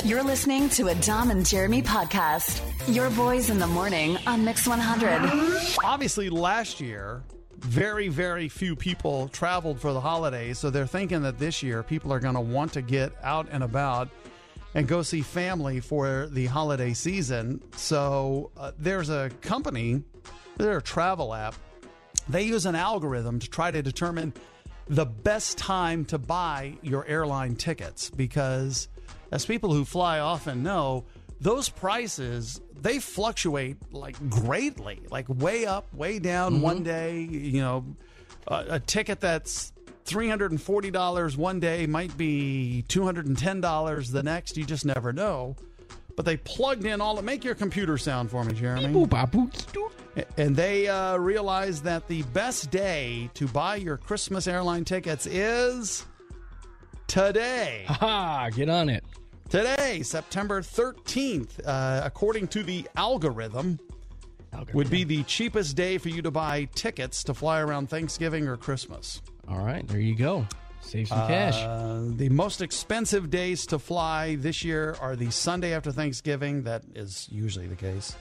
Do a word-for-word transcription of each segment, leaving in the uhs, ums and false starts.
You're listening to a Dom and Jeremy podcast. Your boys in the morning on Mix one hundred. Obviously, last year, very, very few people traveled for the holidays, so they're thinking that this year people are going to want to get out and about and go see family for the holiday season. So uh, there's a company, they're a travel app. They use an algorithm to try to determine the best time to buy your airline tickets because, as people who fly often know, those prices, they fluctuate like greatly, like way up, way down. Mm-hmm. One day, you know, a, a ticket that's three hundred forty dollars one day might be two hundred ten dollars the next. You just never know. But they plugged in all, make your computer sound for me, Jeremy. And they uh, realized that the best day to buy your Christmas airline tickets is today. Ha! Get on it. Today, September thirteenth, uh, according to the algorithm, algorithm, would be the cheapest day for you to buy tickets to fly around Thanksgiving or Christmas. All right, there you go. Save some cash. Uh, the most expensive days to fly this year are the Sunday after Thanksgiving. That is usually the case.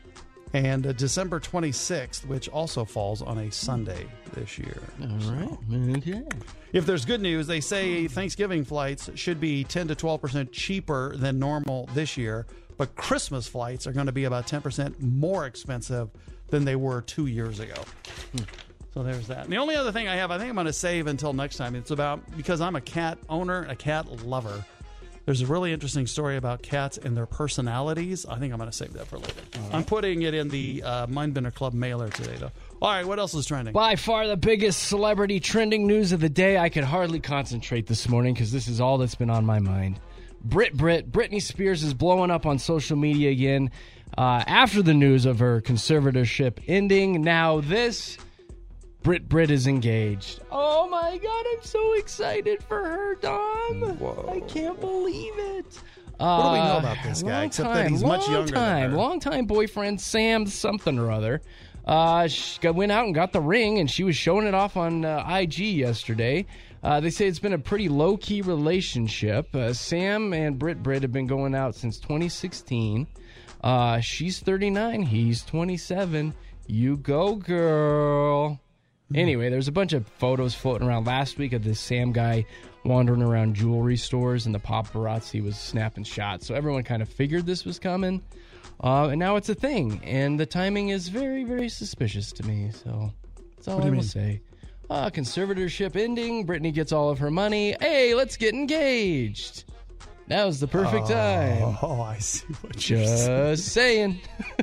And uh, December twenty-sixth, which also falls on a Sunday this year. All so. right. Okay. If there's good news, they say Thanksgiving flights should be ten to twelve percent cheaper than normal this year, but Christmas flights are going to be about ten percent more expensive than they were two years ago. Hmm. So there's that. And the only other thing I have, I think I'm going to save until next time. It's about, because I'm a cat owner, a cat lover. There's a really interesting story about cats and their personalities. I think I'm going to save that for later. Right. I'm putting it in the uh, Mindbender Club mailer today, though. All right, what else is trending? By far the biggest celebrity trending news of the day. I could hardly concentrate this morning because this is all that's been on my mind. Brit Brit, Britney Spears is blowing up on social media again uh, after the news of her conservatorship ending. Now this, Brit Brit is engaged. Oh my God, I'm so excited for her, Dom. Whoa. I can't believe it. What do we know about this guy, except time, that he's much younger time, than her? Long time boyfriend, Sam something or other. Uh, she went out and got the ring, and she was showing it off on uh, I G yesterday. Uh, they say it's been a pretty low-key relationship. Uh, Sam and Brit Brit have been going out since twenty sixteen. Uh, she's thirty-nine. He's twenty-seven. You go, girl. Anyway, there's a bunch of photos floating around last week of this Sam guy wandering around jewelry stores, and the paparazzi was snapping shots. So everyone kind of figured this was coming. Uh, and now it's a thing, and the timing is very, very suspicious to me. So that's all I will say. Uh, conservatorship ending. Britney gets all of her money. Hey, let's get engaged. Now's the perfect oh, time. Oh, I see what Just you're saying. saying.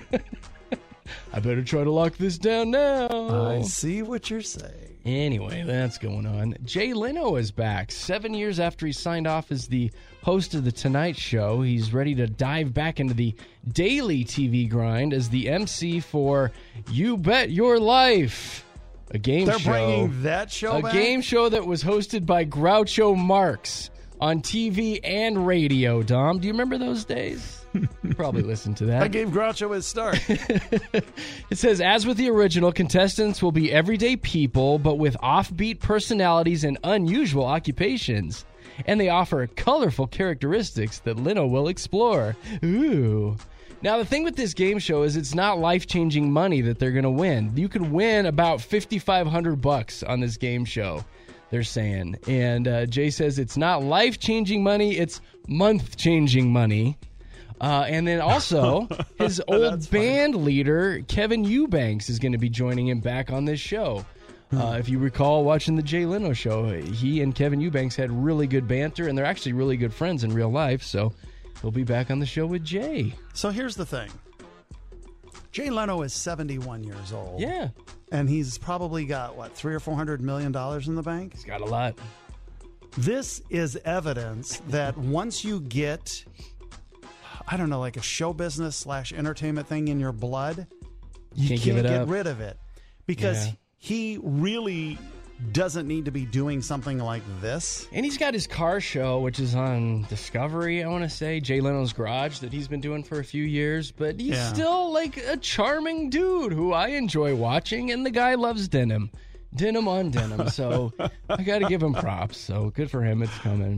I better try to lock this down now. I see what you're saying. Anyway, that's going on. Jay Leno is back. Seven years after he signed off as the host of The Tonight Show, he's ready to dive back into the daily T V grind as the M C for You Bet Your Life, a game They're show. They're bringing that show a back? A game show that was hosted by Groucho Marx on T V and radio, Dom. Do you remember those days? You probably listened to that. I gave Groucho his start. It says, as with the original, contestants will be everyday people, but with offbeat personalities and unusual occupations. And they offer colorful characteristics that Leno will explore. Ooh. Now, the thing with this game show is it's not life-changing money that they're going to win. You could win about fifty-five hundred bucks on this game show, they're saying. And uh, Jay says it's not life-changing money, it's month-changing money. Uh, and then also, his old band leader, Kevin Eubanks, is going to be joining him back on this show. Uh, if you recall watching the Jay Leno show, he and Kevin Eubanks had really good banter, and they're actually really good friends in real life, so he'll be back on the show with Jay. So here's the thing. Jay Leno is seventy-one years old. Yeah. And he's probably got, what, three or four hundred million dollars in the bank? He's got a lot. This is evidence that once you get, I don't know, like a show business slash entertainment thing in your blood, you Can't can't, give it get up. rid of it. Because Yeah. he really doesn't need to be doing something like this. And he's got his car show, which is on Discovery, I want to say, Jay Leno's Garage, that he's been doing for a few years. But he's Yeah. still like a charming dude who I enjoy watching, and the guy loves denim. Denim on denim. So I got to give him props. So good for him. It's coming.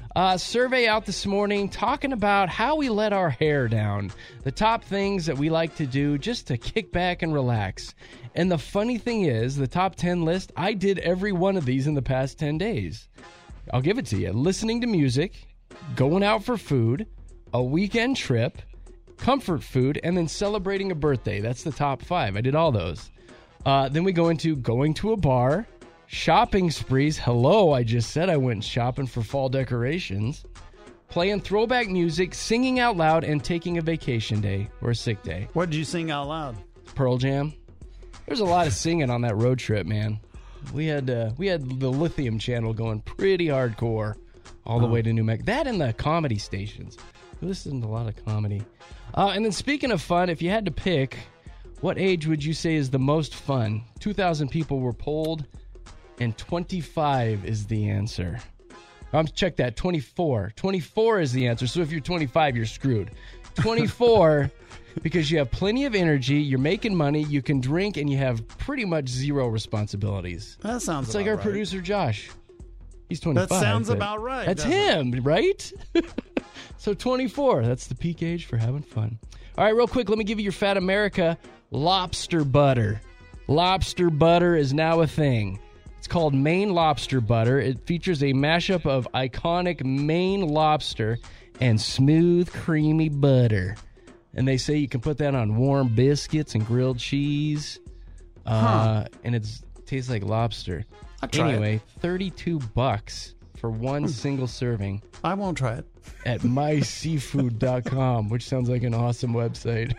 Uh, survey out this morning talking about how we let our hair down. The top things that we like to do just to kick back and relax. And the funny thing is, the top ten list, I did every one of these in the past ten days. I'll give it to you. Listening to music, going out for food, a weekend trip, comfort food, and then celebrating a birthday. That's the top five. I did all those. Uh, then we go into going to a bar, shopping sprees. Hello, I just said I went shopping for fall decorations. Playing throwback music, singing out loud, and taking a vacation day or a sick day. What did you sing out loud? Pearl Jam. There's a lot of singing on that road trip, man. We had uh, we had the Lithium channel going pretty hardcore all the oh. way to New Mexico. That and the comedy stations. We listened to a lot of comedy. Uh, and then speaking of fun, if you had to pick, what age would you say is the most fun? two thousand people were polled, and twenty-five is the answer. Um, check that, twenty-four. twenty-four is the answer. So if you're twenty-five, you're screwed. twenty-four, because you have plenty of energy, you're making money, you can drink, and you have pretty much zero responsibilities. That sounds It's about like our right. producer, Josh. He's twenty-five. That sounds but about right. That's doesn't him, it? right? So twenty-four, that's the peak age for having fun. All right, real quick, let me give you your Fat America lobster butter. Lobster butter is now a thing. It's called Maine Lobster Butter. It features a mashup of iconic Maine lobster and smooth, creamy butter. And they say you can put that on warm biscuits and grilled cheese. Uh, Huh. And it tastes like lobster. I'll try Anyway, it. thirty-two bucks for one single serving I won't try it. at my seafood dot com, which sounds like an awesome website.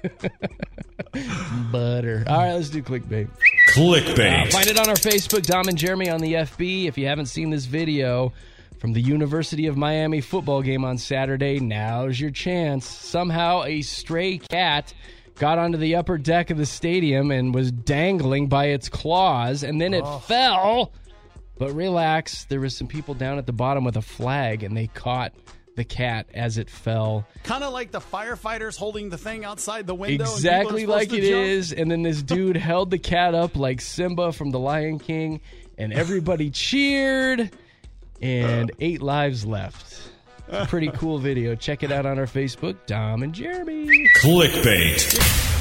Butter. All right, let's do clickbait. Clickbait. Uh, find it on our Facebook, Dom and Jeremy on the F B. If you haven't seen this video from the University of Miami football game on Saturday, now's your chance. Somehow a stray cat got onto the upper deck of the stadium and was dangling by its claws, and then it Oh. fell. But relax, there was some people down at the bottom with a flag, and they caught the cat as it fell. Kind of like the firefighters holding the thing outside the window. Exactly like it jump. is. And then this dude held the cat up like Simba from The Lion King, and everybody cheered, and eight lives left. It's a pretty cool video. Check it out on our Facebook, Dom and Jeremy. Clickbait.